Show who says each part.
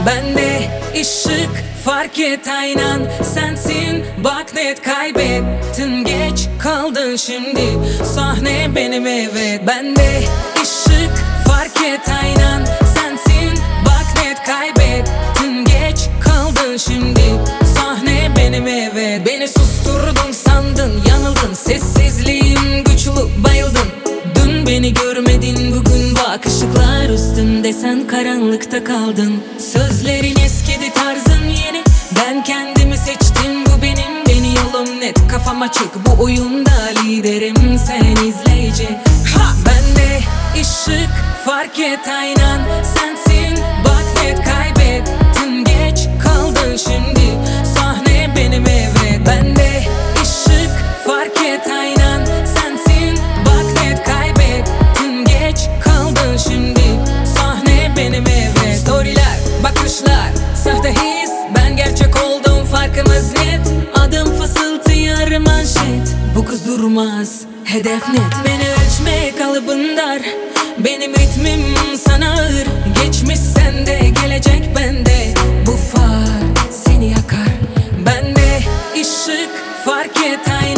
Speaker 1: Bende ışık fark et aynan sensin. Bak net kaybettin, geç kaldın şimdi. Sahne benim evet. Bende ışık fark et aynan sensin. Bak net kaybettin, geç kaldın şimdi. Sahne benim evet. Beni susturdun sandın, yanıldın. Sessizliğim güçlü, bayıldın. Dün beni görmedin, bugün bak ışıklar üstünde, sen karanlıkta kaldın. Sözlerin eskidi, tarzın yeni. Ben kendimi seçtim, bu benim yolum net. Kafam açık, bu oyunda liderim, sen izleyici. Bende ışık fark et aynan sensin. Bak net kaybettin, geç kaldın şimdi. Sahne benim evet. Bende ışık fark et aynan sensin. Bak net kaybettin, geç kaldın şimdi. Sahne benim evet. Storyler, bakışlar, sahte his, ben gerçek oldum, farkımız net. Adım fısıltı, yarım manşet. Bu kız durmaz, hedef net. Beni ölçme kalıbın dar, benim ritmim sana ağır. Geçmiş sende, gelecek bende. Bu far seni yakar. Bende ışık fark et aynen